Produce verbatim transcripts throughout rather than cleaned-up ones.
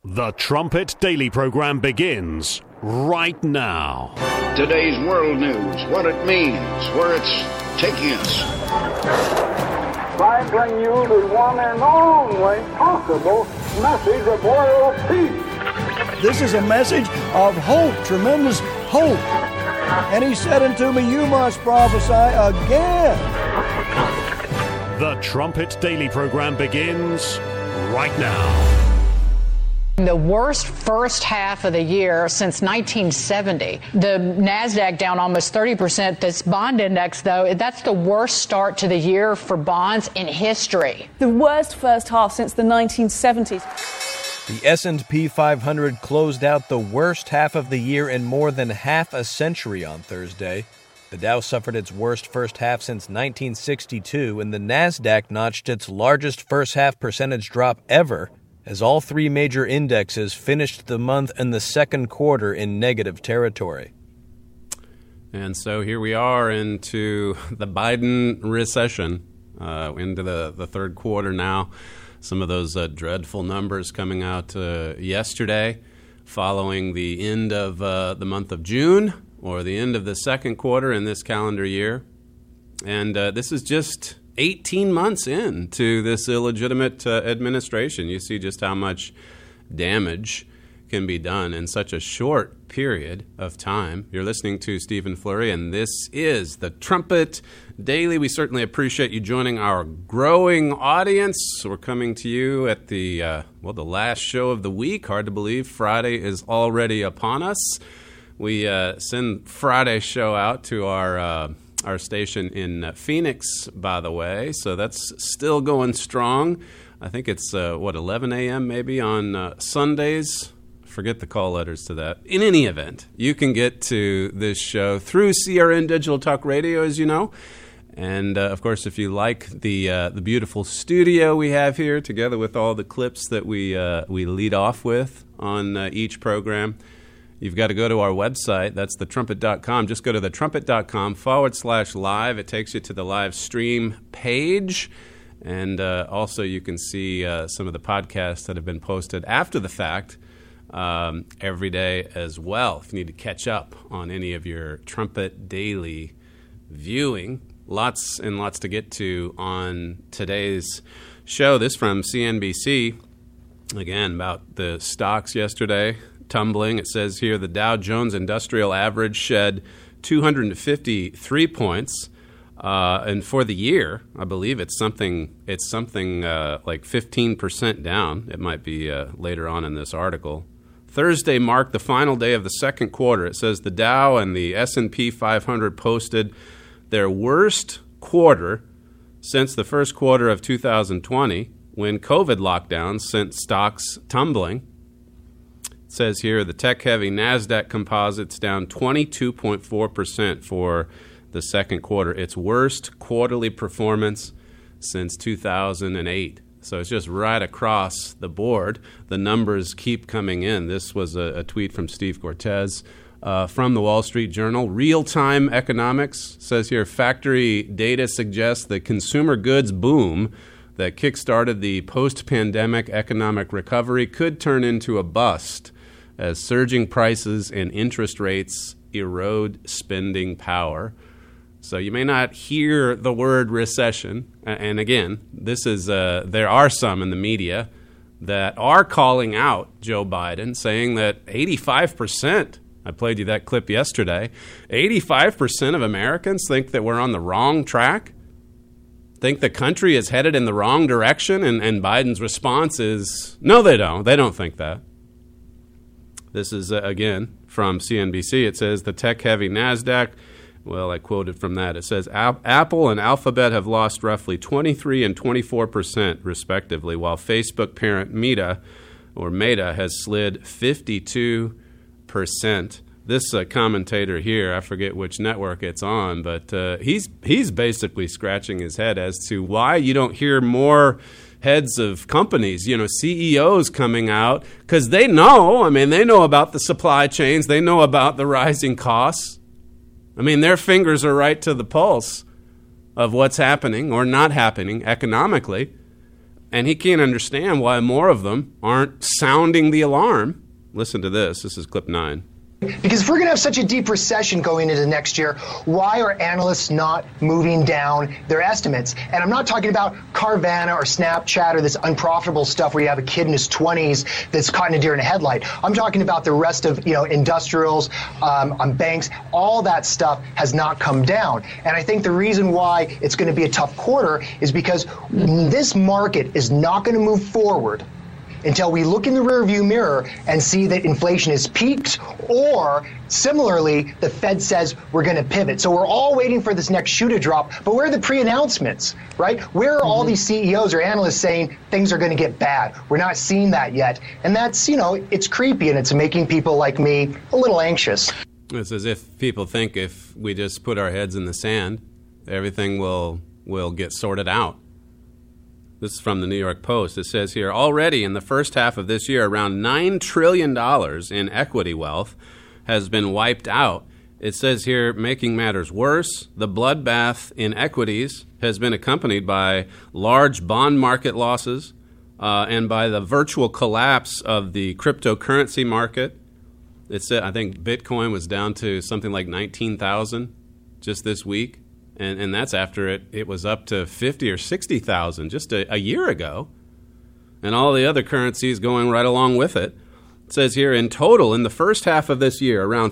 The Trumpet Daily program begins right now. Today's world news, what it means, where it's taking us. I bring you the one and only possible message of world peace. This is a message of hope, tremendous hope. And he said unto me, you must prophesy again. The Trumpet Daily program begins right now. The worst first half of the year since nineteen seventy. The NASDAQ down almost thirty percent. This bond index, though, that's the worst start to the year for bonds in history. The worst first half since the nineteen seventies. The S and P five hundred closed out the worst half of the year in more than half a century on Thursday. The Dow suffered its worst first half since nineteen sixty-two, and the NASDAQ notched its largest first half percentage drop ever, as all three major indexes finished the month and the second quarter in negative territory. And so here we are into the Biden recession, uh, into the, the third quarter now. Some of those uh, dreadful numbers coming out uh, yesterday following the end of uh, the month of June or the end of the second quarter in this calendar year. And uh, this is just eighteen months into this illegitimate uh, administration. You see just how much damage can be done in such a short period of time. You're listening to Stephen Flurry, and this is the Trumpet Daily. We certainly appreciate you joining our growing audience. We're coming to you at the, uh, well, the last show of the week. Hard to believe Friday is already upon us. We uh, send Friday's show out to our uh, our station in uh, Phoenix, by the way, so that's still going strong. I think it's, uh, what, eleven a.m. maybe on uh, Sundays. Forget the call letters to that. In any event, you can get to this show through C R N Digital Talk Radio, as you know. And, uh, of course, if you like the uh, the beautiful studio we have here, together with all the clips that we, uh, we lead off with on uh, each program, you've got to go to our website. That's the trumpet dot com. Just go to the trumpet dot com forward slash live. It takes you to the live stream page. And uh, also you can see uh, some of the podcasts that have been posted after the fact um, every day as well. If you need to catch up on any of your Trumpet Daily viewing, lots and lots to get to on today's show. This from C N B C. Again, about the stocks yesterday tumbling. It says here the Dow Jones Industrial Average shed two hundred fifty-three points, uh, and for the year, I believe it's something. It's something uh, like fifteen percent down. It might be uh, later on in this article. Thursday marked the final day of the second quarter. It says the Dow and the S and P five hundred posted their worst quarter since the first quarter of two thousand twenty, when COVID lockdowns sent stocks tumbling. It says here the tech-heavy NASDAQ composite's down twenty-two point four percent for the second quarter, its worst quarterly performance since two thousand eight. So it's just right across the board. The numbers keep coming in. This was a, a tweet from Steve Cortez uh, from the Wall Street Journal. Real-time economics says here factory data suggests the consumer goods boom that kickstarted the post-pandemic economic recovery could turn into a bust as surging prices and interest rates erode spending power. So you may not hear the word recession. And again, this is uh, there are some in the media that are calling out Joe Biden, saying that eighty-five percent, I played you that clip yesterday, eighty-five percent of Americans think that we're on the wrong track, think the country is headed in the wrong direction, and, and Biden's response is, no, they don't. They don't think that. This is, uh, again, from C N B C. It says the tech-heavy NASDAQ, well, I quoted from that. It says Apple and Alphabet have lost roughly twenty-three and twenty-four percent, respectively, while Facebook parent Meta, or Meta, has slid fifty-two percent. This uh, commentator here, I forget which network it's on, but uh, he's he's basically scratching his head as to why you don't hear more heads of companies, you know, C E Os coming out, because they know, I mean, they know about the supply chains, they know about the rising costs. I mean, their fingers are right to the pulse of what's happening or not happening economically. And he can't understand why more of them aren't sounding the alarm. Listen to this. This is clip nine. Because if we're going to have such a deep recession going into next year, why are analysts not moving down their estimates? And I'm not talking about Carvana or Snapchat or this unprofitable stuff where you have a kid in his twenties that's caught in a deer in a headlight. I'm talking about the rest of, you know, industrials, um, on banks. All that stuff has not come down. And I think the reason why it's going to be a tough quarter is because this market is not going to move forward until we look in the rearview mirror and see that inflation has peaked, or similarly, the Fed says we're going to pivot. So we're all waiting for this next shoe to drop, but where are the pre-announcements, right? Where are mm-hmm. all these C E Os or analysts saying things are going to get bad? We're not seeing that yet. And that's, you know, it's creepy, and it's making people like me a little anxious. It's as if people think if we just put our heads in the sand, everything will will get sorted out. This is from the New York Post. It says here, already in the first half of this year, around nine trillion dollars in equity wealth has been wiped out. It says here, making matters worse, the bloodbath in equities has been accompanied by large bond market losses uh, and by the virtual collapse of the cryptocurrency market. It said, I think Bitcoin was down to something like nineteen thousand just this week. And, and that's after it, it was up to fifty or sixty thousand just a, a year ago. And all the other currencies going right along with it. It says here, in total, in the first half of this year, around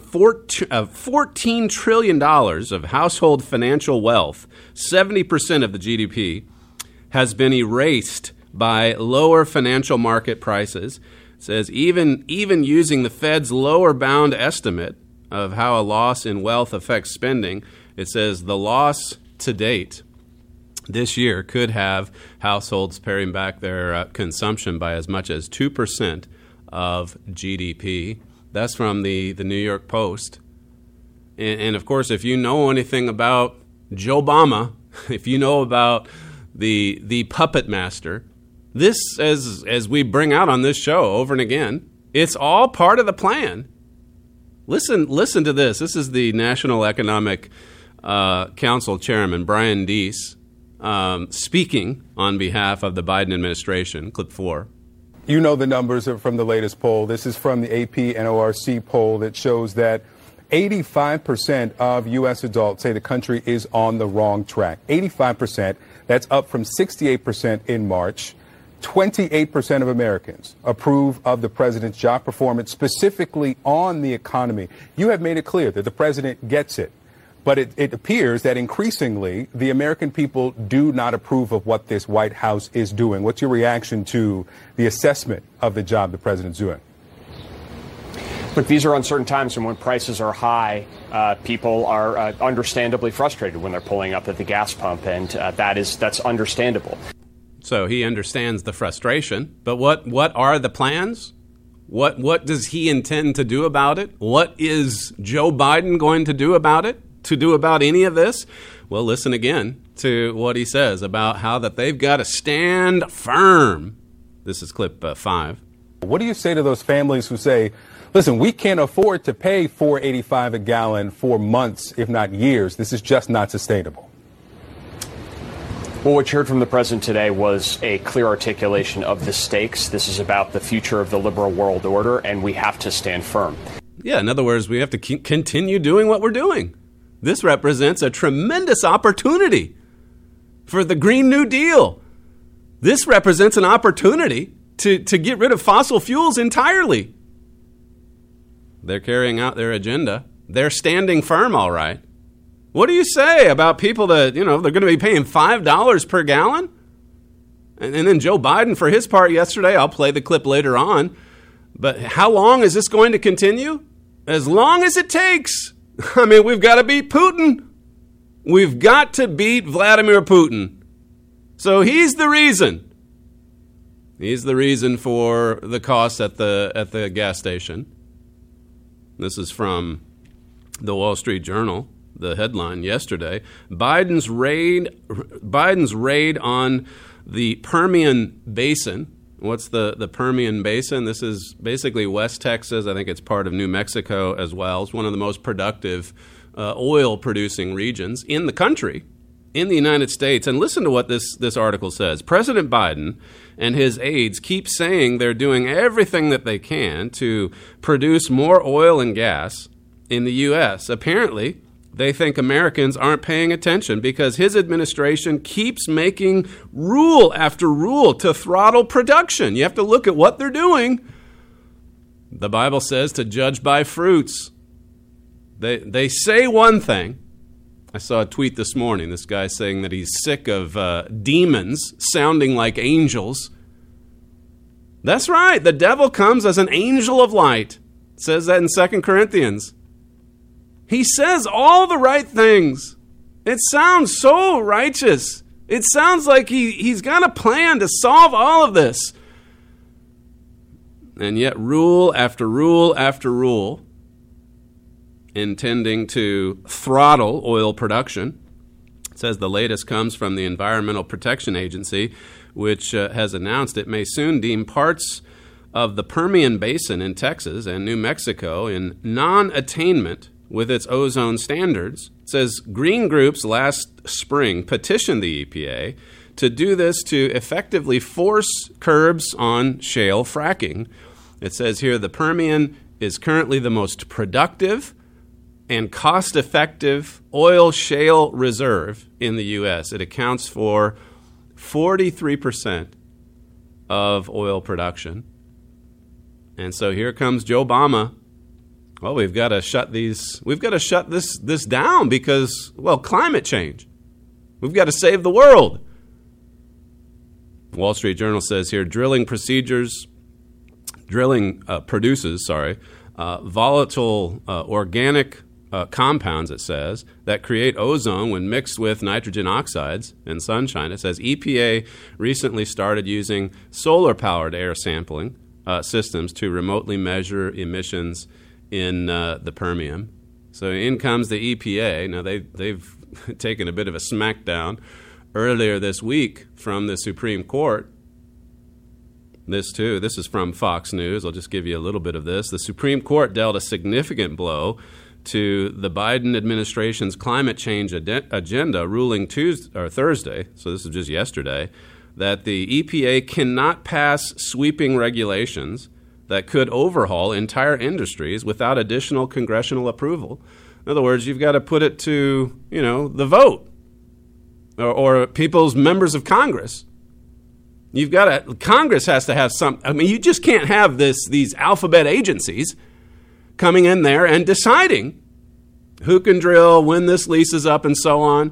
fourteen trillion dollars of household financial wealth, seventy percent of the G D P, has been erased by lower financial market prices. It says even, even using the Fed's lower bound estimate of how a loss in wealth affects spending, it says the loss to date this year could have households paring back their uh, consumption by as much as two percent of G D P. That's from the, the New York Post. And, and, of course, if you know anything about Joe Obama, if you know about the the puppet master, this, as as we bring out on this show over and again, it's all part of the plan. Listen, listen to this. This is the National Economic Uh, Council Chairman Brian Deese um, speaking on behalf of the Biden administration. Clip four. You know the numbers are from the latest poll. This is from the A P N O R C poll that shows that eighty-five percent of U S adults say the country is on the wrong track. eighty-five percent. That's up from sixty-eight percent in March. twenty-eight percent of Americans approve of the president's job performance, specifically on the economy. You have made it clear that the president gets it. But it, it appears that increasingly the American people do not approve of what this White House is doing. What's your reaction to the assessment of the job the president's doing? Look, these are uncertain times, and when prices are high, uh, people are uh, understandably frustrated when they're pulling up at the gas pump, and uh, that is that's understandable. So he understands the frustration, but what, what are the plans? What what does he intend to do about it? What is Joe Biden going to do about it? To do about any of this? Well, listen again to what he says about how that they've got to stand firm. This is clip uh, five. What do you say to those families who say, listen, we can't afford to pay four eighty-five a gallon for months, if not years. This is just not sustainable. Well, what you heard from the president today was a clear articulation of the stakes. This is about the future of the liberal world order, and we have to stand firm. Yeah, in other words, we have to c- continue doing what we're doing. This represents a tremendous opportunity for the Green New Deal. This represents an opportunity to, to get rid of fossil fuels entirely. They're carrying out their agenda. They're standing firm, all right. What do you say about people that, you know, they're going to be paying five dollars per gallon? And, and then Joe Biden, for his part yesterday, I'll play the clip later on. But how long is this going to continue? As long as it takes. I mean, we've got to beat Putin. We've got to beat Vladimir Putin. So he's the reason. He's the reason for the cost at the at the gas station. This is from the Wall Street Journal, the headline yesterday. Biden's raid Biden's raid on the Permian Basin. What's the, the Permian Basin? This is basically West Texas. I think it's part of New Mexico as well. It's one of the most productive uh, oil-producing regions in the country. in the United States, and listen to what this, this article says. President Biden and his aides keep saying they're doing everything that they can to produce more oil and gas in the U S. Apparently, they think Americans aren't paying attention because his administration keeps making rule after rule to throttle production. You have to look at what they're doing. The Bible says to judge by fruits. They they say one thing. I saw a tweet this morning, this guy saying that he's sick of uh, demons sounding like angels. That's right, the devil comes as an angel of light. It says that in Second Corinthians. He says all the right things. It sounds so righteous. It sounds like he, he's got a plan to solve all of this. And yet rule after rule after rule intending to throttle oil production. It says the latest comes from the Environmental Protection Agency, which uh, has announced it may soon deem parts of the Permian Basin in Texas and New Mexico in non-attainment with its ozone standards. It says green groups last spring petitioned the E P A to do this to effectively force curbs on shale fracking. It says here the Permian is currently the most productive and cost-effective oil shale reserve in the U S. It accounts for forty-three percent of oil production. And so here comes Joe Obama. Well, we've got to shut these we've got to shut this this down because, well, climate change. We've got to save the world. Wall Street Journal says here drilling procedures drilling uh, produces, sorry, uh, volatile uh, organic Uh, compounds, it says, that create ozone when mixed with nitrogen oxides and sunshine. It says E P A recently started using solar-powered air sampling uh, systems to remotely measure emissions in uh, the Permian. So in comes the E P A. Now, they, they've taken a bit of a smackdown earlier this week from the Supreme Court. This, too, this is from Fox News. I'll just give you a little bit of this. The Supreme Court dealt a significant blow to the Biden administration's climate change ad- agenda, ruling Tuesday or Thursday, so this is just yesterday, that the E P A cannot pass sweeping regulations that could overhaul entire industries without additional congressional approval. In other words, you've got to put it to, you know, the vote or, or people's members of Congress. You've got to, Congress has to have some, I mean, you just can't have this, these alphabet agencies coming in there and deciding who can drill, when this lease is up, and so on.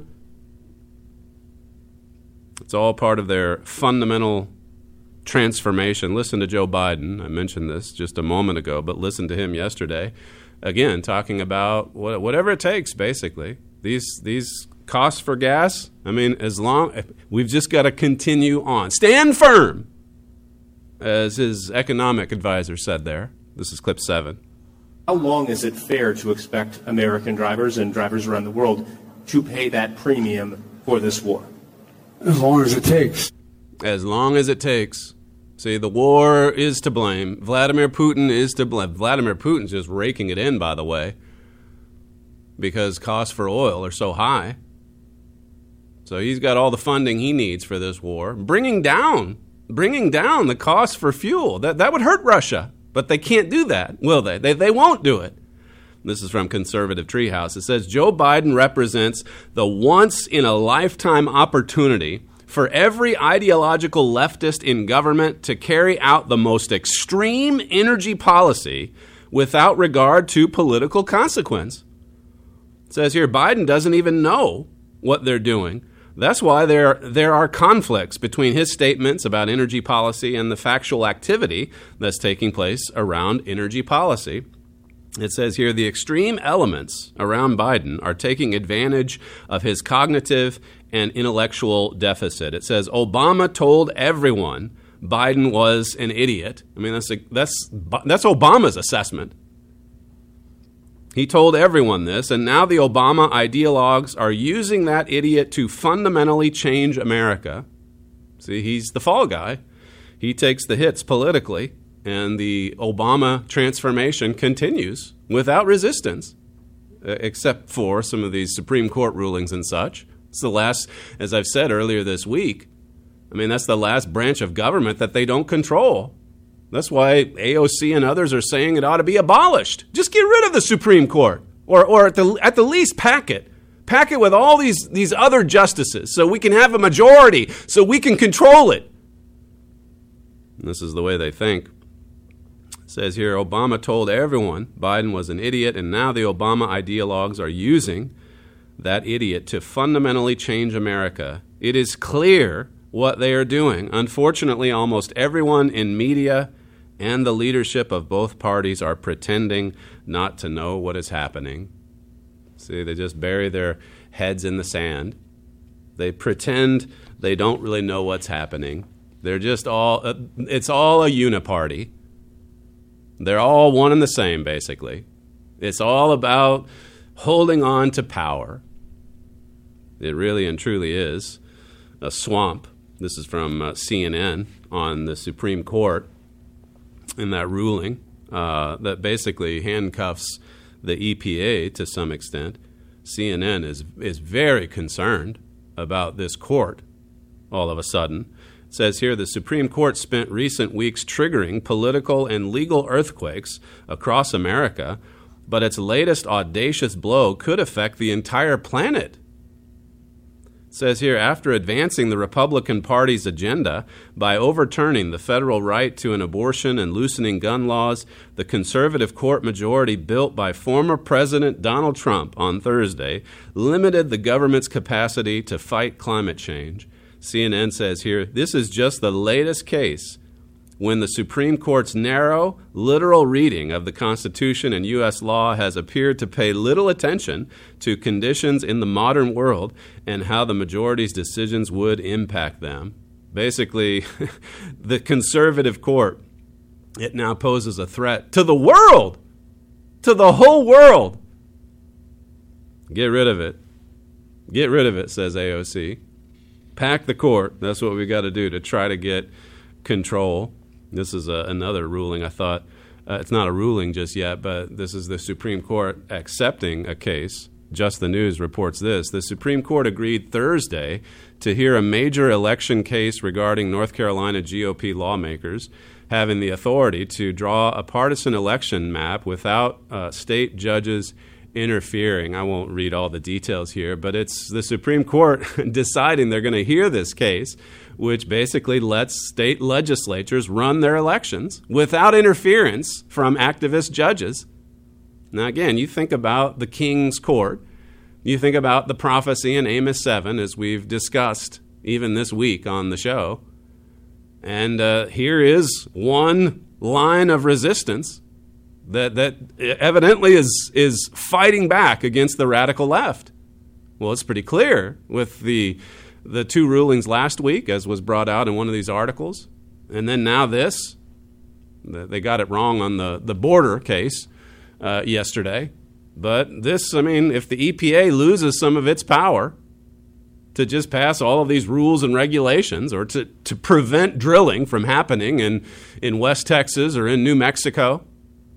It's all part of their fundamental transformation. Listen to Joe Biden. I mentioned this just a moment ago, but listen to him yesterday. Again, talking about what, whatever it takes, basically. These these costs for gas, I mean, as long, we've just got to continue on. Stand firm, as his economic advisor said there. This is clip seven. How long is it fair to expect American drivers and drivers around the world to pay that premium for this war? As long as it takes. As long as it takes. See, the war is to blame. Vladimir Putin is to blame. Vladimir Putin's just raking it in, by the way, because costs for oil are so high. So he's got all the funding he needs for this war, bringing down, bringing down the cost for fuel. That that would hurt Russia. But they can't do that, will they? They they won't do it. This is from Conservative Treehouse. It says, Joe Biden represents the once-in-a-lifetime opportunity for every ideological leftist in government to carry out the most extreme energy policy without regard to political consequence. It says here, Biden doesn't even know what they're doing. That's why there, there are conflicts between his statements about energy policy and the factual activity that's taking place around energy policy. It says here, the extreme elements around Biden are taking advantage of his cognitive and intellectual deficit. It says, Obama told everyone Biden was an idiot. I mean, that's a, that's that's Obama's assessment. He told everyone this, and now the Obama ideologues are using that idiot to fundamentally change America. See, he's the fall guy. He takes the hits politically, and the Obama transformation continues without resistance, except for some of these Supreme Court rulings and such. It's the last, as I've said earlier this week, I mean, that's the last branch of government that they don't control. That's why A O C and others are saying it ought to be abolished. Just get rid of the Supreme Court, or or at the at the least pack it. Pack it with all these, these other justices so we can have a majority, so we can control it. And this is the way they think. It says here, Obama told everyone Biden was an idiot, and now the Obama ideologues are using that idiot to fundamentally change America. It is clear what they are doing. Unfortunately, almost everyone in media and the leadership of both parties are pretending not to know what is happening. See, they just bury their heads in the sand. They pretend they don't really know what's happening. They're just all, uh, it's all a uniparty. They're all one and the same, basically. It's all about holding on to power. It really and truly is a swamp. This is from uh, C N N on the Supreme Court in that ruling uh, that basically handcuffs the E P A to some extent. C N N is is very concerned about this court all of a sudden. It says here, the Supreme Court spent recent weeks triggering political and legal earthquakes across America, but its latest audacious blow could affect the entire planet. It says here, after advancing the Republican Party's agenda by overturning the federal right to an abortion and loosening gun laws, the conservative court majority built by former President Donald Trump on Thursday limited the government's capacity to fight climate change. C N N says here, this is just the latest case when the Supreme Court's narrow, literal reading of the Constitution and U S law has appeared to pay little attention to conditions in the modern world and how the majority's decisions would impact them. Basically, the conservative court, it now poses a threat to the world, to the whole world. Get rid of it. Get rid of it, says A O C. Pack the court. That's what we got to do to try to get control. This is a, another ruling. I thought uh, it's not a ruling just yet, but this is the Supreme Court accepting a case. Just the News reports this. The Supreme Court agreed Thursday to hear a major election case regarding North Carolina G O P lawmakers having the authority to draw a partisan election map without uh, state judges interfering. I won't read all the details here, but it's the Supreme Court deciding they're going to hear this case, which basically lets state legislatures run their elections without interference from activist judges. Now, again, you think about the King's Court. You think about the prophecy in Amos seven, as we've discussed even this week on the show. And uh, here is one line of resistance that that evidently is is fighting back against the radical left. Well, it's pretty clear with the the two rulings last week, as was brought out in one of these articles, and then now this. They got it wrong on the, the border case uh, yesterday. But this, I mean, if the E P A loses some of its power to just pass all of these rules and regulations, or to, to prevent drilling from happening in, in West Texas or in New Mexico,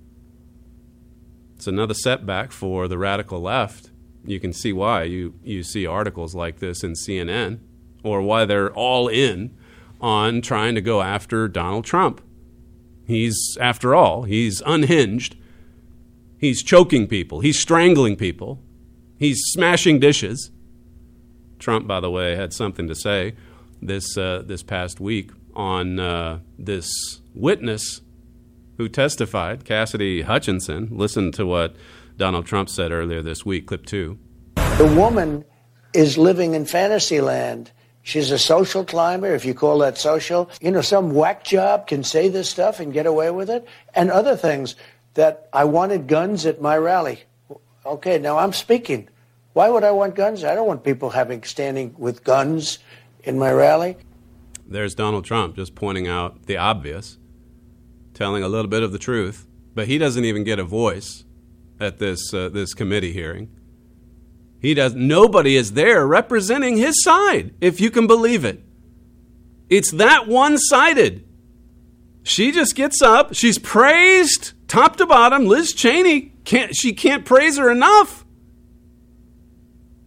it's another setback for the radical left. You can see why you, you see articles like this in C N N, or why they're all in on trying to go after Donald Trump. He's, after all, he's unhinged. He's choking people. He's strangling people. He's smashing dishes. Trump, by the way, had something to say this uh, this past week on uh, this witness who testified, Cassidy Hutchinson. Listen to what Donald Trump said earlier this week, clip two. The woman is living in fantasy land. She's a social climber, if you call that social. You know, some whack job can say this stuff and get away with it. And other things, that I wanted guns at my rally. Okay, now I'm speaking. Why would I want guns? I don't want people having standing with guns in my rally. There's Donald Trump just pointing out the obvious, telling a little bit of the truth, but he doesn't even get a voice at this uh, this committee hearing. He does. Nobody is there representing his side, if you can believe it. It's that one-sided. She just gets up. She's praised top to bottom. Liz Cheney can't. She can't praise her enough.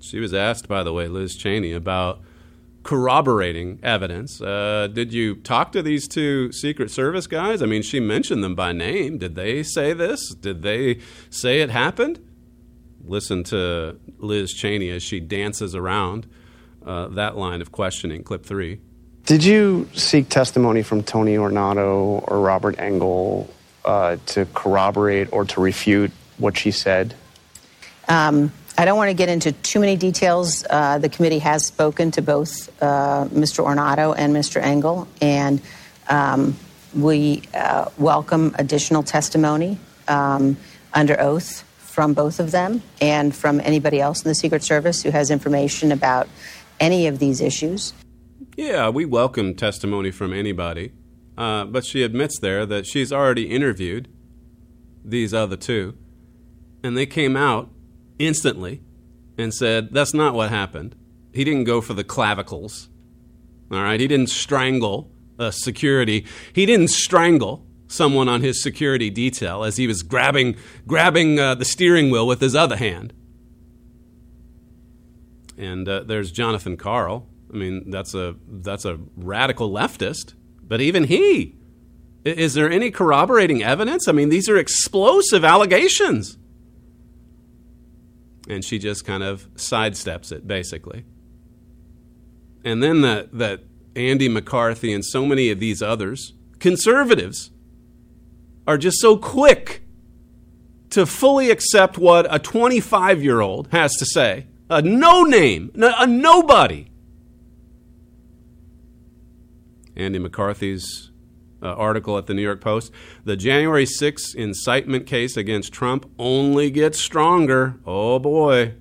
She was asked, by the way, Liz Cheney, about corroborating evidence. Uh, did you talk to these two Secret Service guys? I mean, she mentioned them by name. Did they say this? Did they say it happened? Listen to Liz Cheney as she dances around uh, that line of questioning, clip three. Did you seek testimony from Tony Ornato or Robert Engel uh, to corroborate or to refute what she said? Um, I don't want to get into too many details. Uh, the committee has spoken to both uh, Mister Ornato and Mister Engel, and um, we uh, welcome additional testimony um, under oath from both of them and from anybody else in the Secret Service who has information about any of these issues. Yeah, we welcome testimony from anybody, uh, but she admits there that she's already interviewed these other two, and they came out instantly and said, that's not what happened. He didn't go for the clavicles. All right, he didn't strangle a security. He didn't strangle someone on his security detail as he was grabbing grabbing uh, the steering wheel with his other hand. And uh, there's Jonathan Karl. I mean, that's a that's a radical leftist. But even he, is there any corroborating evidence? I mean, these are explosive allegations. And she just kind of sidesteps it, basically. And then that, that Andy McCarthy and so many of these others, conservatives, are just so quick to fully accept what a twenty-five-year-old has to say. A no-name, a nobody. Andy McCarthy's uh, article at the New York Post, the January sixth incitement case against Trump only gets stronger. Oh, boy.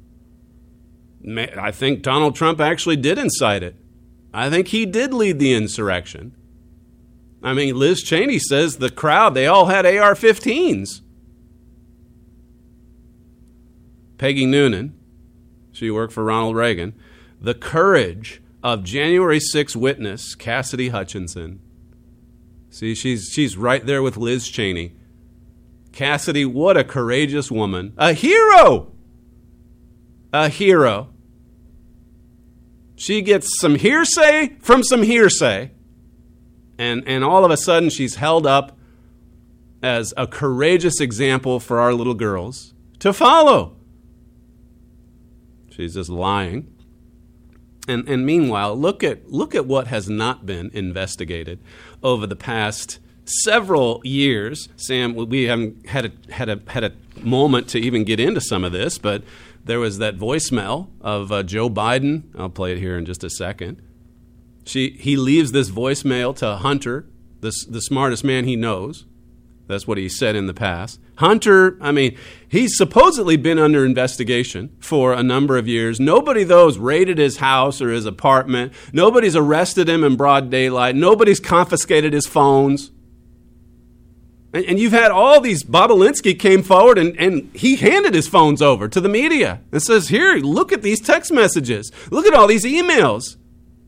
I think Donald Trump actually did incite it. I think he did lead the insurrection. I mean, Liz Cheney says the crowd, they all had A R fifteens. Peggy Noonan, she worked for Ronald Reagan. The courage of January sixth witness Cassidy Hutchinson. See, she's she's right there with Liz Cheney. Cassidy, what a courageous woman. A hero! A hero. She gets some hearsay from some hearsay. And, and all of a sudden she's held up as a courageous example for our little girls to follow. She's just lying. And and meanwhile, look at look at what has not been investigated over the past several years. Sam, we haven't had a had a had a moment to even get into some of this, but there was that voicemail of uh, Joe Biden. I'll play it here in just a second. She he leaves this voicemail to Hunter, the the smartest man he knows. That's what he said in the past. Hunter, I mean, he's supposedly been under investigation for a number of years. Nobody, though, has raided his house or his apartment. Nobody's arrested him in broad daylight. Nobody's confiscated his phones. And, and you've had all these, Bobulinski came forward and, and he handed his phones over to the media and says, here, look at these text messages. Look at all these emails.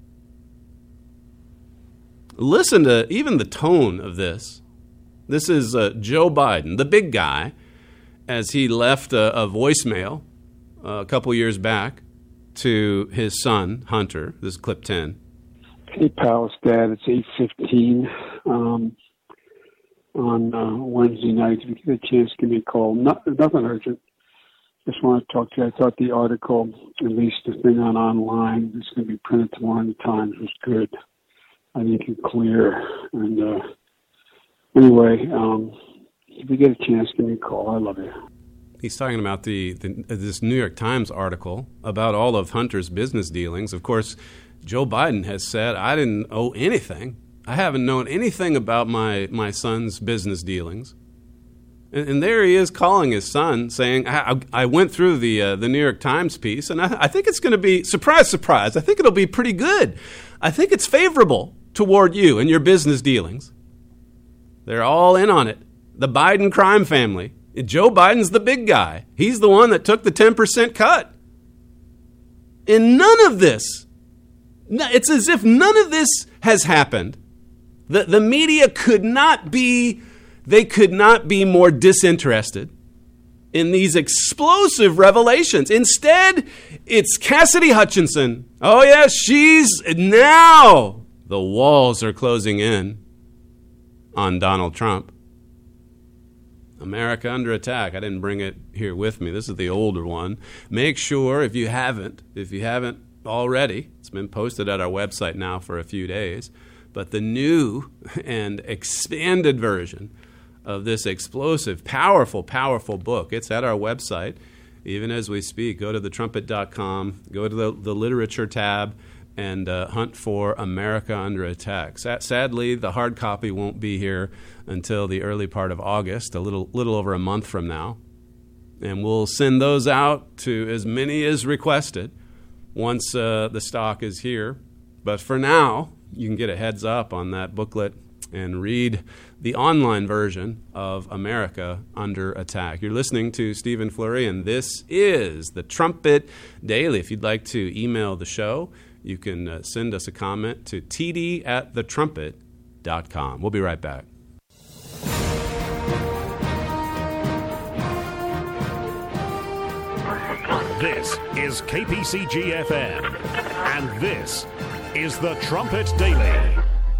Listen to even the tone of this. This is uh, Joe Biden, the big guy, as he left a, a voicemail uh, a couple years back to his son, Hunter. This is clip ten. Hey, pal, it's Dad. It's eight fifteen um, on uh, Wednesday night. If you get a chance, give me a call. Not, nothing urgent. Just want to talk to you. I thought the article, at least the thing on online, that's going to be printed tomorrow in the Times, was good. I think it's clear. And, uh, Anyway, um, if you get a chance, give me a call. I love you. He's talking about the, the this New York Times article about all of Hunter's business dealings. Of course, Joe Biden has said, I didn't owe anything. I haven't known anything about my, my son's business dealings. And, and there he is calling his son, saying, I, I went through the uh, the New York Times piece, and I, I think it's going to be, surprise, surprise, I think it'll be pretty good. I think it's favorable toward you and your business dealings. They're all in on it. The Biden crime family. Joe Biden's the big guy. He's the one that took the ten percent cut. And none of this, it's as if none of this has happened. The, the media could not be, they could not be more disinterested in these explosive revelations. Instead, it's Cassidy Hutchinson. Oh, yes, she's now. The walls are closing in on Donald Trump. America Under Attack. I didn't bring it here with me. This is the older one. Make sure, if you haven't, if you haven't already, it's been posted at our website now for a few days, but the new and expanded version of this explosive, powerful, powerful book, it's at our website, even as we speak. Go to the trumpet dot com, go to the, the literature tab, and uh, hunt for America Under Attack. Sa- sadly, the hard copy won't be here until the early part of August, a little little over a month from now. And we'll send those out to as many as requested once uh, the stock is here. But for now, you can get a heads up on that booklet and read the online version of America Under Attack. You're listening to Stephen Flurry, and this is the Trumpet Daily. If you'd like to email the show, you can uh, send us a comment to t d at the trumpet dot com. We'll be right back. This is K P C G F M, and this is the Trumpet Daily.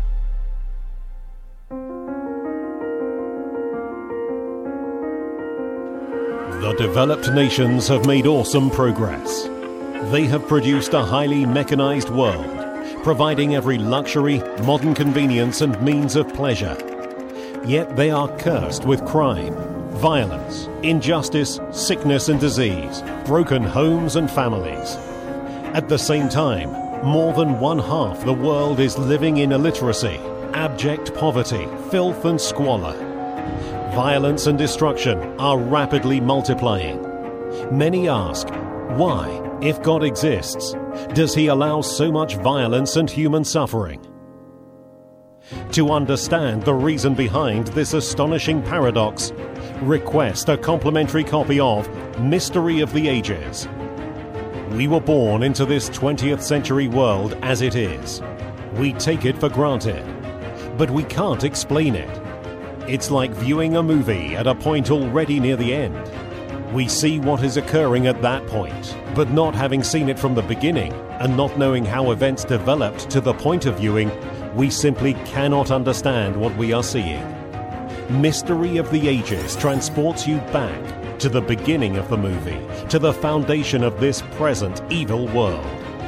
The developed nations have made awesome progress. They have produced a highly mechanized world, providing every luxury, modern convenience, and means of pleasure. Yet they are cursed with crime, violence, injustice, sickness and disease, broken homes and families. At the same time, more than one half the world is living in illiteracy, abject poverty, filth and squalor. Violence and destruction are rapidly multiplying. Many ask, why, if God exists, does he allow so much violence and human suffering? To understand the reason behind this astonishing paradox, request a complimentary copy of Mystery of the Ages. We were born into this twentieth century world as it is. We take it for granted, but we can't explain it. It's like viewing a movie at a point already near the end. We see what is occurring at that point, but not having seen it from the beginning and not knowing how events developed to the point of viewing, we simply cannot understand what we are seeing. Mystery of the Ages transports you back to the beginning of the movie, to the foundation of this present evil world.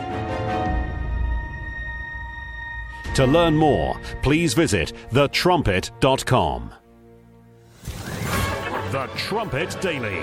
To learn more, please visit the trumpet dot com. The Trumpet Daily.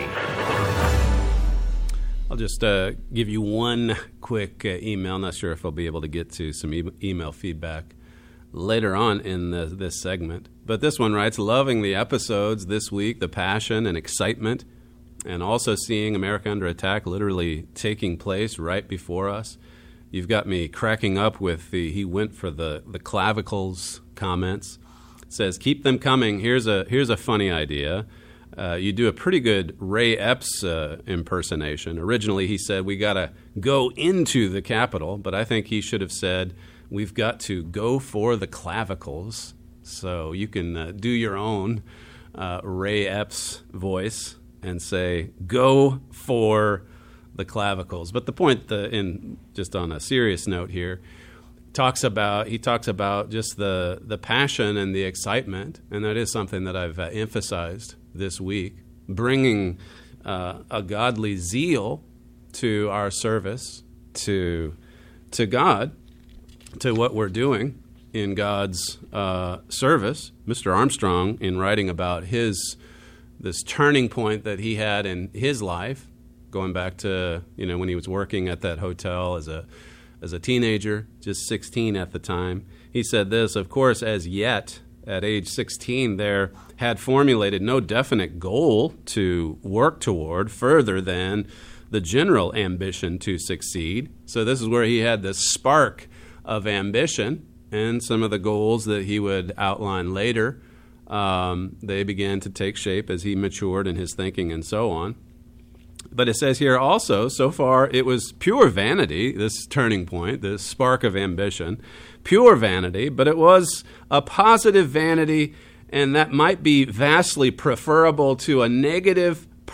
I'll just uh, give you one quick uh, email. Not sure if I'll be able to get to some e- email feedback later on in the, this segment. But this one writes, loving the episodes this week, the passion and excitement, and also seeing America Under Attack literally taking place right before us. You've got me cracking up with the he went for the, the clavicles comments. It says, keep them coming. Here's a here's a funny idea. Uh, you do a pretty good Ray Epps uh, impersonation. Originally, he said, we got to go into the Capitol, but I think he should have said, we've got to go for the clavicles. So you can uh, do your own uh, Ray Epps voice and say, go for the clavicles. But the point, the, in just on a serious note here, talks about he talks about just the, the passion and the excitement, and that is something that I've uh, emphasized this week, bringing uh, a godly zeal to our service, to to God, to what we're doing in God's uh, service. Mister Armstrong, in writing about his this turning point that he had in his life, going back to you know when he was working at that hotel as a as a teenager, just sixteen at the time, he said this: of course, as yet at age sixteen, there had formulated no definite goal to work toward further than the general ambition to succeed. So this is where he had this spark of ambition, and some of the goals that he would outline later, um, they began to take shape as he matured in his thinking and so on. But it says here also, so far it was pure vanity, this turning point, this spark of ambition, pure vanity, but it was a positive vanity, and that might be vastly preferable to a negative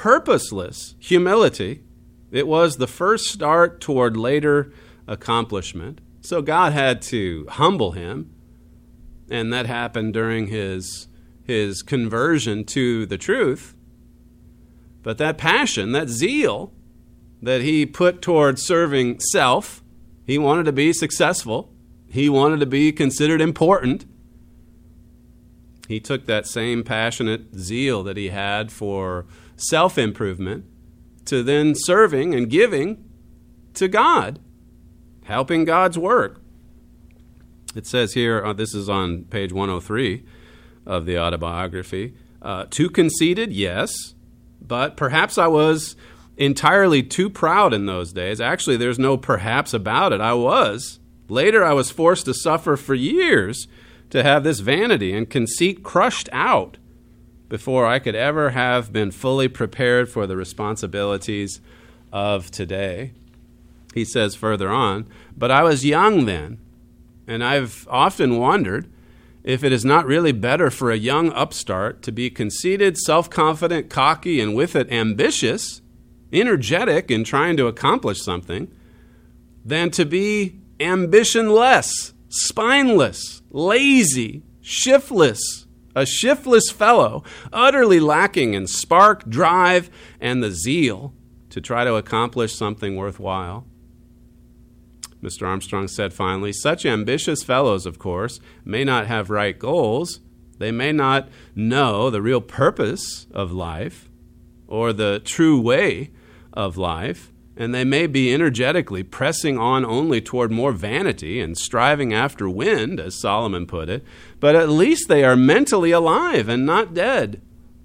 purposeless humility. It was the first start toward later accomplishment. So God had to humble him, and that happened during his, his conversion to the truth. But that passion, that zeal that he put toward serving self, he wanted to be successful. He wanted to be considered important. He took that same passionate zeal that he had for self-improvement to then serving and giving to God, helping God's work. It says here, uh, this is on page one oh three of the autobiography, uh, too conceited, yes, but perhaps I was entirely too proud in those days. Actually, there's no perhaps about it. I was. Later, I was forced to suffer for years to have this vanity and conceit crushed out before I could ever have been fully prepared for the responsibilities of today. He says further on, but I was young then, and I've often wondered if it is not really better for a young upstart to be conceited, self-confident, cocky, and with it ambitious, energetic in trying to accomplish something, than to be ambitionless, spineless, lazy, shiftless, a shiftless fellow, utterly lacking in spark, drive, and the zeal to try to accomplish something worthwhile. Mister Armstrong said finally, such ambitious fellows, of course, may not have right goals. They may not know the real purpose of life or the true way of life, and they may be energetically pressing on only toward more vanity and striving after wind, as Solomon put it, but at least they are mentally alive and not dead.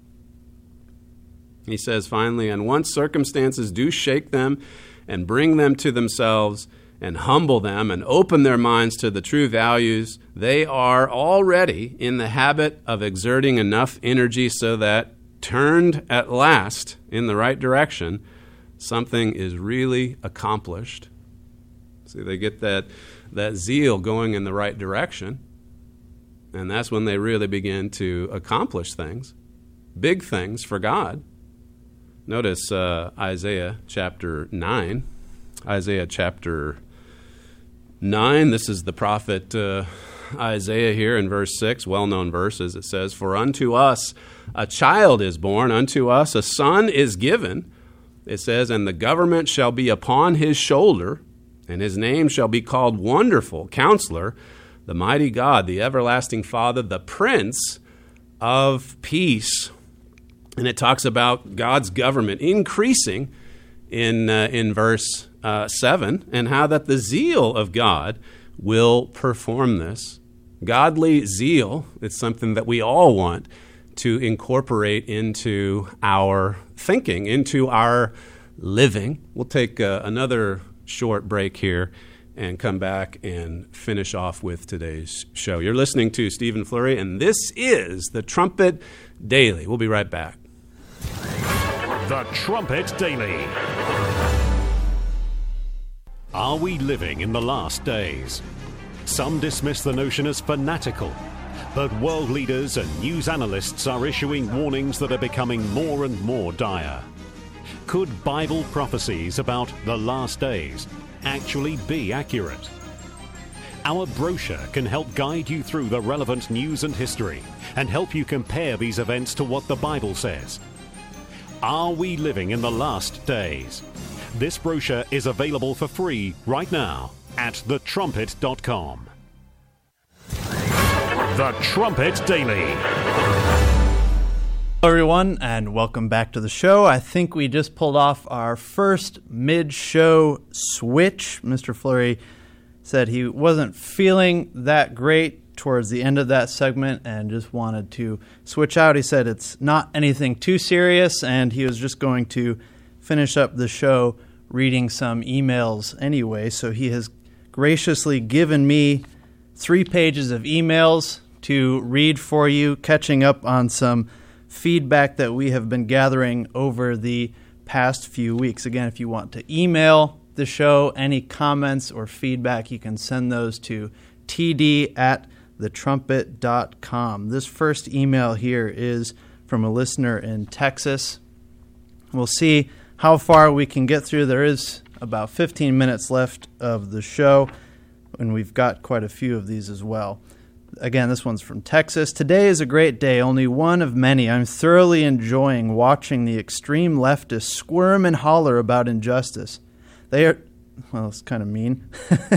He says finally, and once circumstances do shake them and bring them to themselves and humble them and open their minds to the true values, they are already in the habit of exerting enough energy so that, turned at last in the right direction, something is really accomplished. See, they get that, that zeal going in the right direction, and that's when they really begin to accomplish things, big things for God. Notice uh, Isaiah chapter nine. Isaiah chapter nine, this is the prophet uh, Isaiah here in verse six, well-known verses. It says, for unto us a child is born, unto us a son is given. It says, and the government shall be upon his shoulder, and his name shall be called Wonderful, Counselor, the Mighty God, the Everlasting Father, the Prince of Peace. And it talks about God's government increasing in uh, in verse uh, seven, and how that the zeal of God will perform this. Godly zeal, it's something that we all want to incorporate into our thinking, into our living. We'll take uh, another short break here and come back and finish off with today's show. You're listening to Stephen Flurry, and this is the Trumpet Daily. We'll be right back. The Trumpet Daily. Are we living in the last days? Some dismiss the notion as fanatical, but world leaders and news analysts are issuing warnings that are becoming more and more dire. Could Bible prophecies about the last days actually be accurate? Our brochure can help guide you through the relevant news and history and help you compare these events to what the Bible says. Are we living in the last days? This brochure is available for free right now at the trumpet dot com. The Trumpet Daily. Hello, everyone, and welcome back to the show. I think we just pulled off our first mid-show switch. Mister Flurry said he wasn't feeling that great towards the end of that segment and just wanted to switch out. He said it's not anything too serious, and he was just going to finish up the show reading some emails anyway. So he has graciously given me three pages of emails to read for you, catching up on some feedback that we have been gathering over the past few weeks. Again, if you want to email the show any comments or feedback, you can send those to t d at the trumpet dot com. This first email here is from a listener in Texas. We'll see how far we can get through. There is about fifteen minutes left of the show, and we've got quite a few of these as well. Again, this one's from Texas. Today is a great day, only one of many. I'm thoroughly enjoying watching the extreme leftists squirm and holler about injustice. They are, well, it's kind of mean.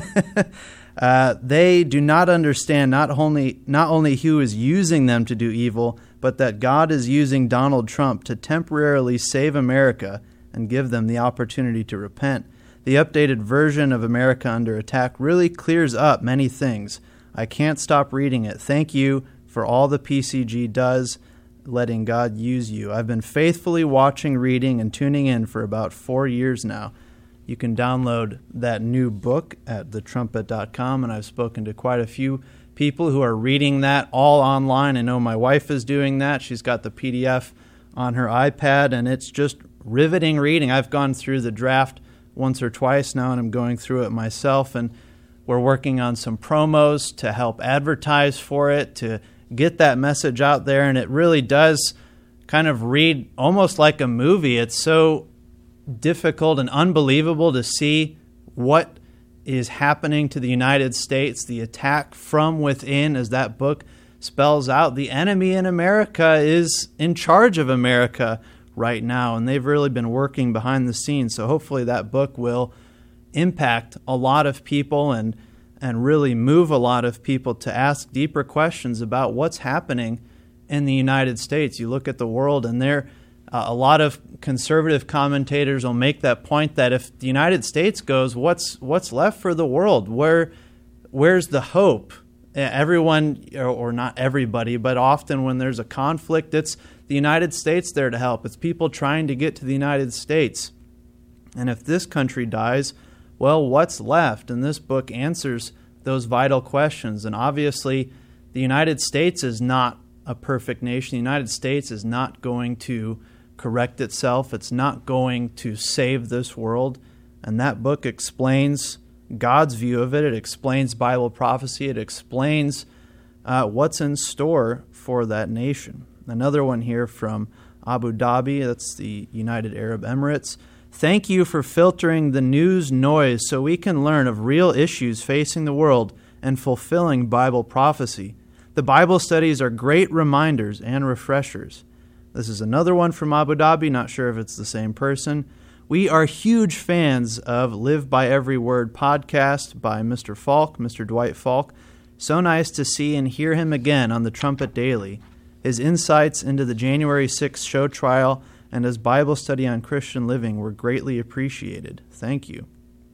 uh, they do not understand not only, not only who is using them to do evil, but that God is using Donald Trump to temporarily save America and give them the opportunity to repent. The updated version of America Under Attack really clears up many things. I can't stop reading it. Thank you for all the P C G does, letting God use you. I've been faithfully watching, reading, and tuning in for about four years now. You can download that new book at the trumpet dot com, and I've spoken to quite a few people who are reading that all online. I know my wife is doing that. She's got the P D F on her iPad, and it's just riveting reading. I've gone through the draft once or twice now, and I'm going through it myself, and we're working on some promos to help advertise for it, to get that message out there, and it really does kind of read almost like a movie. It's so difficult and unbelievable to see what is happening to the United States, the attack from within, as that book spells out. The enemy in America is in charge of America right now, and they've really been working behind the scenes. So hopefully that book will impact a lot of people and and really move a lot of people to ask deeper questions about what's happening in the United States. You look at the world, and there uh, a lot of conservative commentators will make that point that if the United States goes, what's what's left for the world? Where where's the hope? Everyone, or, or not everybody, but often when there's a conflict, it's the United States there to help. It's people trying to get to the United States. And if this country dies, well, what's left? And this book answers those vital questions. And obviously, the United States is not a perfect nation. The United States is not going to correct itself. It's not going to save this world. And that book explains God's view of it. It explains Bible prophecy. It explains uh, what's in store for that nation. Another one here from Abu Dhabi, that's the United Arab Emirates. Thank you for filtering the news noise so we can learn of real issues facing the world and fulfilling Bible prophecy. The Bible studies are great reminders and refreshers. This is another one from Abu Dhabi, not sure if it's the same person. We are huge fans of Live by Every Word podcast by Mister Falk, Mister Dwight Falk. So nice to see and hear him again on the Trumpet Daily. His insights into the January sixth show trial and his Bible study on Christian living were greatly appreciated. Thank you.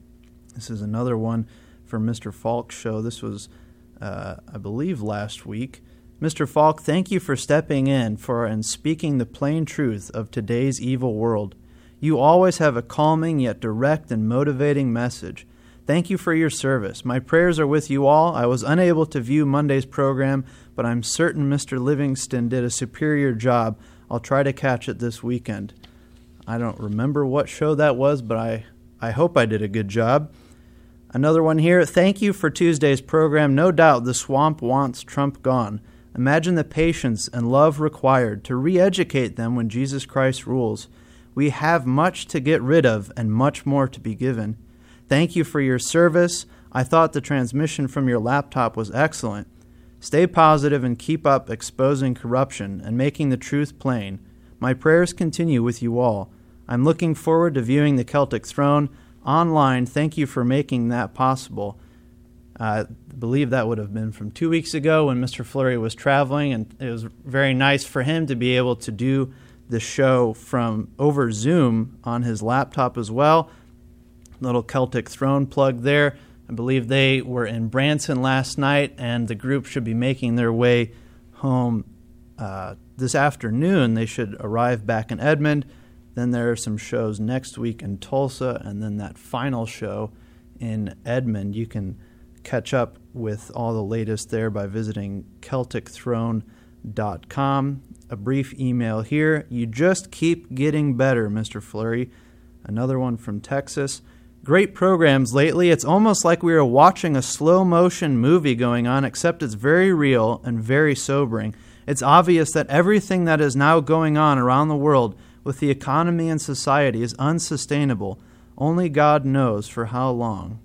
This is another one from Mister Falk's show. This was, uh, I believe, last week. Mister Falk, thank you for stepping in for and speaking the plain truth of today's evil world. You always have a calming yet direct and motivating message. Thank you for your service. My prayers are with you all. I was unable to view Monday's program, but I'm certain Mister Livingston did a superior job. I'll try to catch it this weekend. I don't remember what show that was, but I, I hope I did a good job. Another one here. Thank you for Tuesday's program. No doubt the swamp wants Trump gone. Imagine the patience and love required to re-educate them when Jesus Christ rules. We have much to get rid of and much more to be given. Thank you for your service. I thought the transmission from your laptop was excellent. Stay positive and keep up exposing corruption and making the truth plain. My prayers continue with you all. I'm looking forward to viewing the Celtic Throne online. Thank you for making that possible. Uh, I believe that would have been from two weeks ago when Mister Fleury was traveling, and it was very nice for him to be able to do the show from over Zoom on his laptop as well. Little Celtic Throne plug there. I believe they were in Branson last night, and the group should be making their way home uh, this afternoon. They should arrive back in Edmond. Then there are some shows next week in Tulsa, and then that final show in Edmond. You can catch up with all the latest there by visiting Celtic Throne dot com. A brief email here. You just keep getting better, Mister Fleury. Another one from Texas. Great programs lately. It's almost like we are watching a slow-motion movie going on, except it's very real and very sobering. It's obvious that everything that is now going on around the world with the economy and society is unsustainable. Only God knows for how long.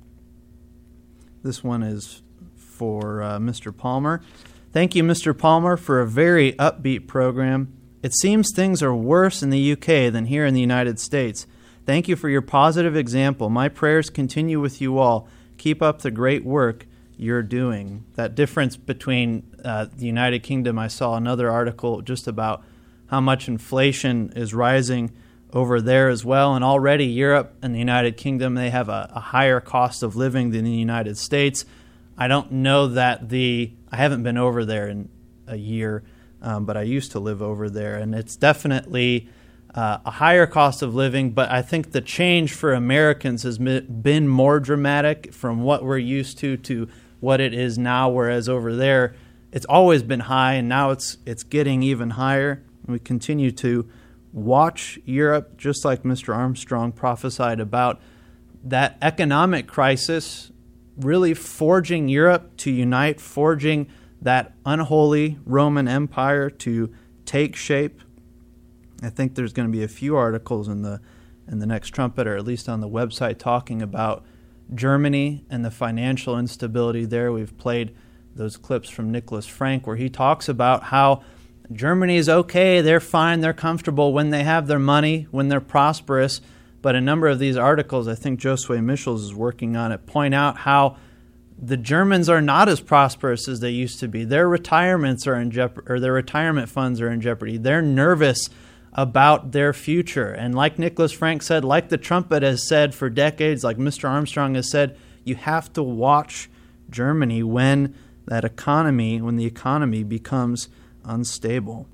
This one is for uh, Mister Palmer. Thank you, Mister Palmer, for a very upbeat program. It seems things are worse in the U K than here in the United States. Thank you for your positive example. My prayers continue with you all. Keep up the great work you're doing. That difference between uh, the United Kingdom, I saw another article just about how much inflation is rising over there as well. And already Europe and the United Kingdom, they have a, a higher cost of living than the United States. I don't know that the, I haven't been over there in a year, um, but I used to live over there. And it's definitely uh, a higher cost of living. But I think the change for Americans has been more dramatic from what we're used to to what it is now, whereas over there it's always been high, and now it's it's getting even higher. We continue to watch Europe, just like Mister Armstrong prophesied about that economic crisis really forging Europe to unite, forging that unholy Roman Empire to take shape. I think there's going to be a few articles in the in the next Trumpet, or at least on the website, talking about Germany and the financial instability there. We've played those clips from Nicholas Frank where he talks about how Germany is okay, they're fine, they're comfortable when they have their money, when they're prosperous. But a number of these articles, I think Josue Michels is working on it, point out how the Germans are not as prosperous as they used to be. Their retirements are in jeopardy, or their retirement funds are in jeopardy. They're nervous about their future. And like Nicholas Frank said, like the Trumpet has said for decades, like Mister Armstrong has said, you have to watch Germany when that economy, when the economy becomes unstable.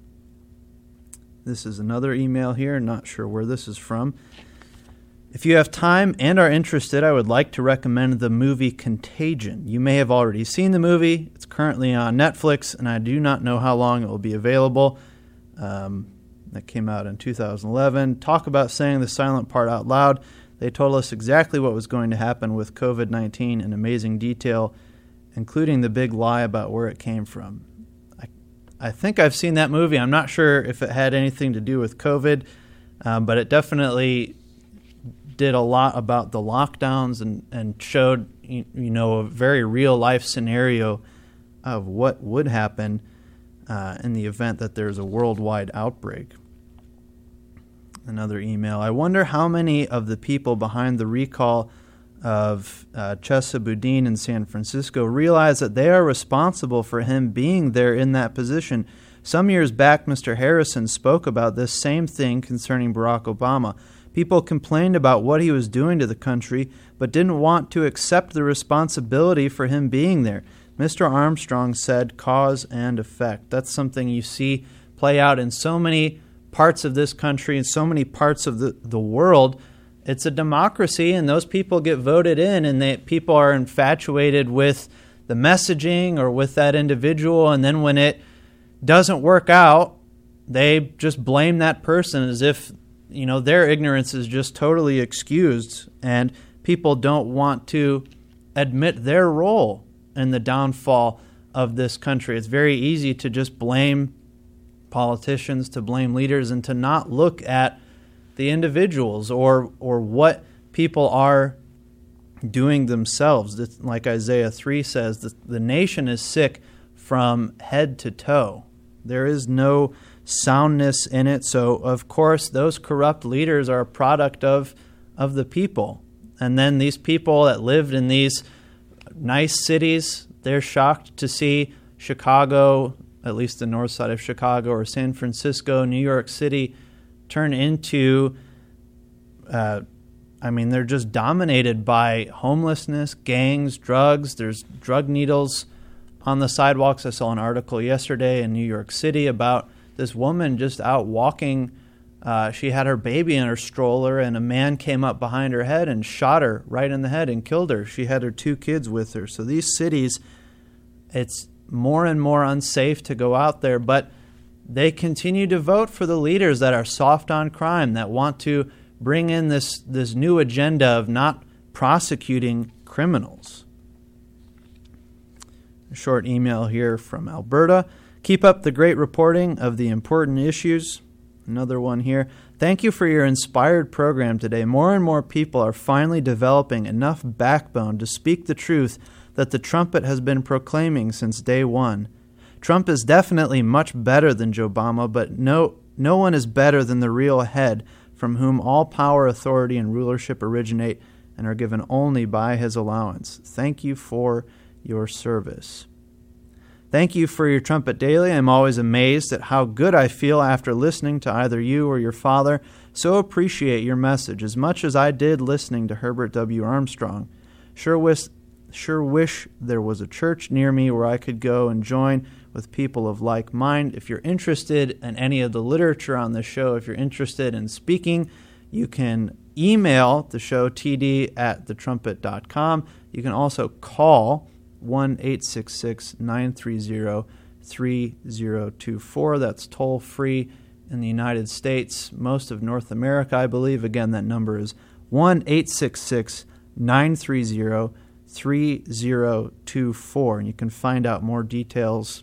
This is another email here, not sure where this is from. If you have time and are interested, I would like to recommend the movie Contagion. You may have already seen the movie. It's currently on Netflix, and I do not know how long it will be available. Um, that came out in two thousand eleven. Talk about saying the silent part out loud. They told us exactly what was going to happen with covid nineteen in amazing detail, including the big lie about where it came from. I, I think I've seen that movie. I'm not sure if it had anything to do with COVID, um, but it definitely did a lot about the lockdowns and, and showed, you, you know, a very real-life scenario of what would happen uh, in the event that there's a worldwide outbreak. Another email. I wonder how many of the people behind the recall of uh, Chesa Boudin in San Francisco realize that they are responsible for him being there in that position. Some years back, Mister Harrison spoke about this same thing concerning Barack Obama. People complained about what he was doing to the country, but didn't want to accept the responsibility for him being there. Mister Armstrong said cause and effect. That's something you see play out in so many parts of this country and so many parts of the, the world. It's a democracy, and those people get voted in, and they, people are infatuated with the messaging or with that individual, and then when it doesn't work out, they just blame that person as if, you know, their ignorance is just totally excused, and people don't want to admit their role in the downfall of this country. It's very easy to just blame politicians, to blame leaders, and to not look at the individuals or or what people are doing themselves. It's like Isaiah three says, the, the nation is sick from head to toe. There is no soundness in it. So, of course, those corrupt leaders are a product of of the people. And then these people that lived in these nice cities, they're shocked to see Chicago, at least the north side of Chicago, or San Francisco, New York City, turn into, uh, I mean, they're just dominated by homelessness, gangs, drugs. There's drug needles on the sidewalks. I saw an article yesterday in New York City about this woman just out walking. Uh, she had her baby in her stroller, and a man came up behind her head and shot her right in the head and killed her. She had her two kids with her. So these cities, it's more and more unsafe to go out there, but they continue to vote for the leaders that are soft on crime, that want to bring in this, this new agenda of not prosecuting criminals. A short email here from Alberta. Keep up the great reporting of the important issues. Another one here. Thank you for your inspired program today. More and more people are finally developing enough backbone to speak the truth that the trumpet has been proclaiming since day one. Trump is definitely much better than Joe Obama, but no, no one is better than the real head, from whom all power, authority, and rulership originate and are given only by his allowance. Thank you for your service. Thank you for your Trumpet Daily. I'm always amazed at how good I feel after listening to either you or your father. So appreciate your message as much as I did listening to Herbert W. Armstrong. Sure wish, sure wish there was a church near me where I could go and join with people of like mind. If you're interested in any of the literature on this show, if you're interested in speaking, you can email the show, t d at the trumpet dot com. You can also call one eight six six, nine three zero, three zero two four. That's toll free in the United States, most of North America, I believe. Again, that number is one eight six six, nine three zero, three zero two four. And you can find out more details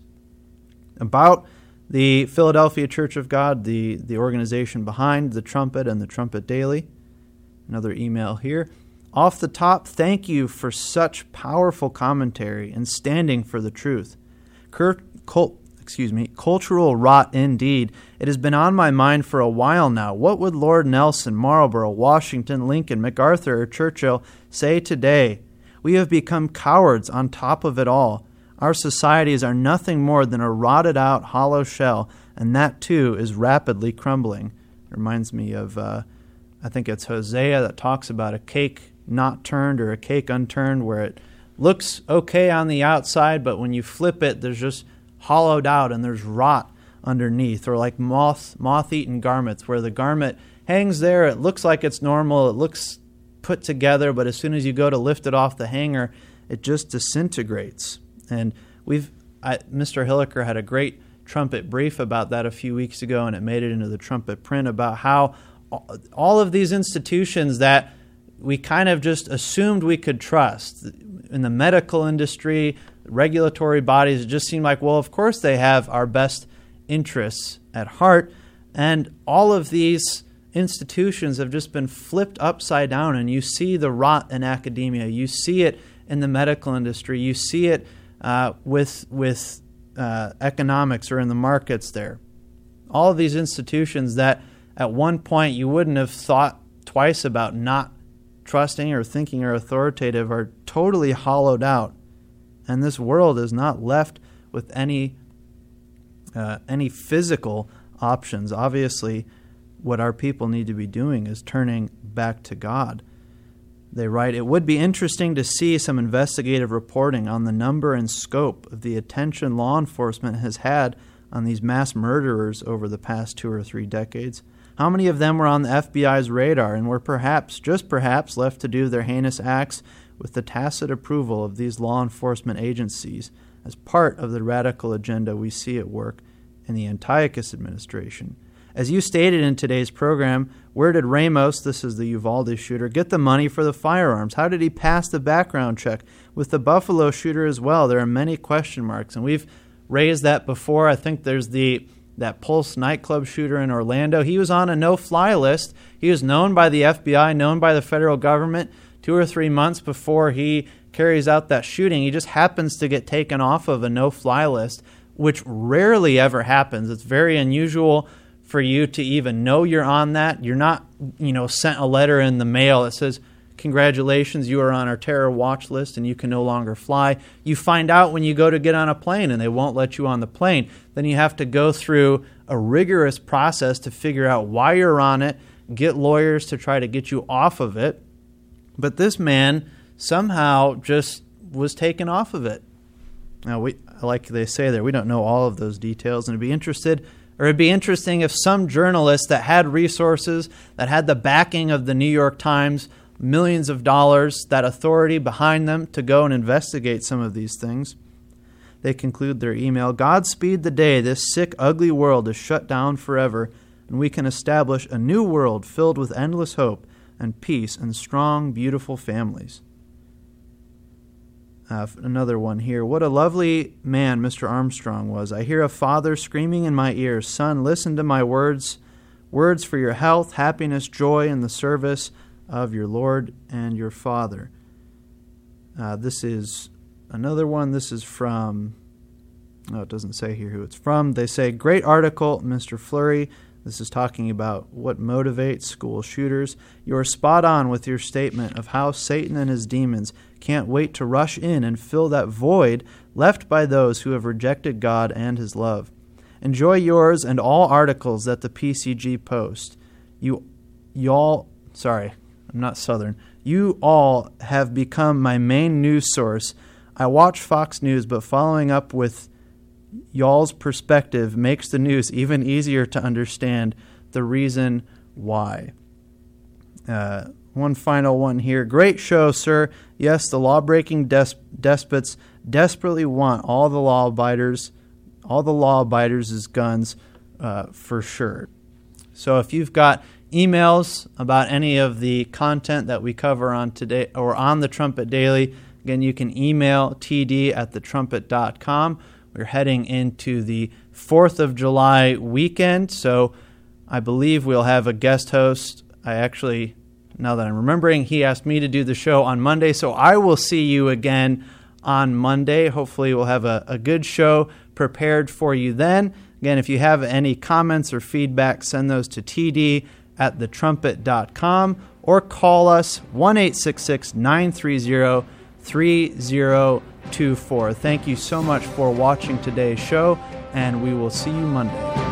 about the Philadelphia Church of God, the, the organization behind the Trumpet and the Trumpet Daily. Another email here. Off the top, thank you for such powerful commentary and standing for the truth. Cur- cult, excuse me, cultural rot indeed. It has been on my mind for a while now. What would Lord Nelson, Marlborough, Washington, Lincoln, MacArthur, or Churchill say today? We have become cowards on top of it all. Our societies are nothing more than a rotted-out hollow shell, and that, too, is rapidly crumbling. It reminds me of, uh, I think it's Hosea that talks about a cake not turned or a cake unturned, where it looks okay on the outside, but when you flip it, there's just hollowed out and there's rot underneath. Or like moth, moth-eaten garments, where the garment hangs there, it looks like it's normal, it looks put together, but as soon as you go to lift it off the hanger, it just disintegrates. And we've, I, Mister Hilliker had a great Trumpet brief about that a few weeks ago, and it made it into the Trumpet print, about how all of these institutions that we kind of just assumed we could trust in the medical industry, regulatory bodies, it just seemed like, well, of course they have our best interests at heart. And all of these institutions have just been flipped upside down, and you see the rot in academia. You see it in the medical industry. You see it uh, with, with uh, economics or in the markets there. All of these institutions that at one point you wouldn't have thought twice about not trusting or thinking are authoritative are totally hollowed out, and this world is not left with any uh, any physical options. Obviously, what our people need to be doing is turning back to God. They write, it would be interesting to see some investigative reporting on the number and scope of the attention law enforcement has had on these mass murderers over the past two or three decades. How many of them were on the F B I's radar and were perhaps, just perhaps, left to do their heinous acts with the tacit approval of these law enforcement agencies as part of the radical agenda we see at work in the Antiochus administration? As you stated in today's program, where did Ramos, this is the Uvalde shooter, get the money for the firearms? How did he pass the background check? With the Buffalo shooter as well, there are many question marks, and we've raised that before. I think there's the that Pulse nightclub shooter in Orlando. He was on a no-fly list. He was known by the F B I, known by the federal government two or three months before he carries out that shooting. He just happens to get taken off of a no-fly list, which rarely ever happens. It's very unusual for you to even know you're on that. You're not, you know, sent a letter in the mail that says, congratulations, you are on our terror watch list and you can no longer fly. You find out when you go to get on a plane and they won't let you on the plane. Then you have to go through a rigorous process to figure out why you're on it, get lawyers to try to get you off of it. But this man somehow just was taken off of it. Now, we, like they say there, we don't know all of those details, and it'd be interested Or it'd be interesting if some journalist that had resources, that had the backing of the New York Times, millions of dollars, that authority behind them to go and investigate some of these things. They conclude their email, Godspeed the day this sick, ugly world is shut down forever, and we can establish a new world filled with endless hope and peace and strong, beautiful families. Uh, another one here. What a lovely man Mister Armstrong was. I hear a father screaming in my ear, son, listen to my words. words for your health, happiness, joy in the service of your Lord and your Father. Uh, this is another one. This is from, oh, it doesn't say here who it's from. They say, great article, Mister Fleury. This is talking about what motivates school shooters. You're spot on with your statement of how Satan and his demons can't wait to rush in and fill that void left by those who have rejected God and his love. Enjoy yours and all articles that the P C G post. You, y'all, sorry, I'm not Southern. You all have become my main news source. I watch Fox News, but following up with y'all's perspective makes the news even easier to understand the reason why. Uh, one final one here. Great show, sir. Yes, the law-breaking des- despots desperately want all the law-abiders, all the law-abiders' guns uh, for sure. So if you've got emails about any of the content that we cover on today or on the Trumpet Daily, again, you can email t d at the trumpet dot com. We're heading into the fourth of July weekend, so I believe we'll have a guest host. I actually, now that I'm remembering, he asked me to do the show on Monday, so I will see you again on Monday. Hopefully we'll have a, a good show prepared for you then. Again, if you have any comments or feedback, send those to t d at the trumpet dot com or call us one eight six six, nine three zero, three zero two four. Thank you so much for watching today's show, and we will see you Monday.